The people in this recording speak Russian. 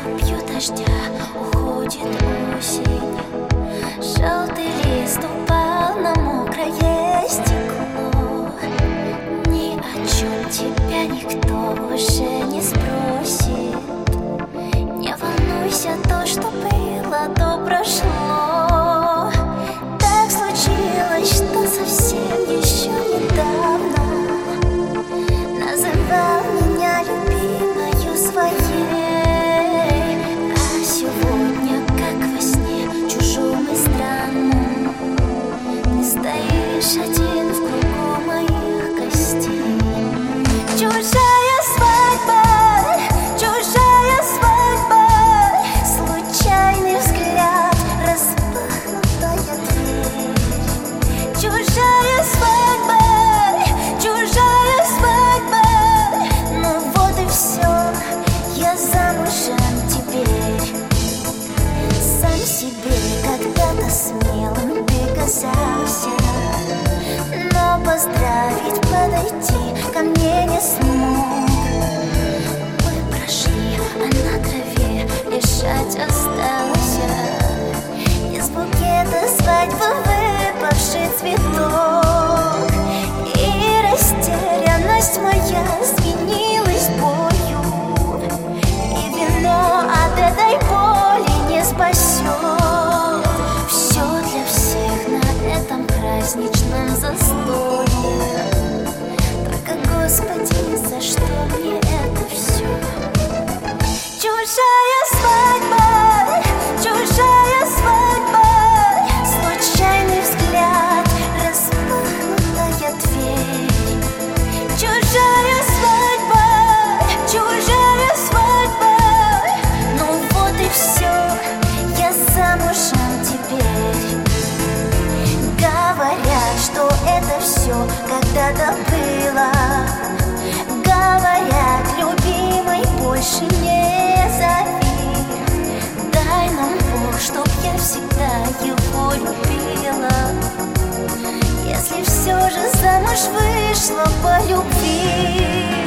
Бьет дождя, уходит осень. Желтый лист упал на мокрое стекло. Ни о чем тебя никто уже не спросит. Не волнуйся, то, что было, то прошло. Так случилось, что совсем еще недавно называл меня любимою своей. А сегодня, как во сне, чужом и странном, ты стоишь один в кругу моих гостей. Чужая свадьба, чужая свадьба, случайный взгляд, распахнутая дверь. Чужая свадьба, чужая свадьба, ну вот и все, я замужем теперь. Сам себе когда-то смелым ты казался, но поздравить, подойти ко мне не смог. Мы прошли, а на траве лежать осталось из букета свадьбы выпавший цветок. И растерянность моя сменилась болью, и вино от этой боли не спасет. Все для всех на этом праздничном застолье. Только, Господи, за что мне это все? Чужая свадьба, чужая свадьба, случайный взгляд, распахнутая дверь. Чужая свадьба, чужая свадьба, ну вот и все, я замужем теперь. Говорят, что это все когда-то было. Говорят, любимый, больше не зови. Дай нам Бог, чтоб я всегда его любила. Если все же замуж вышла по любви.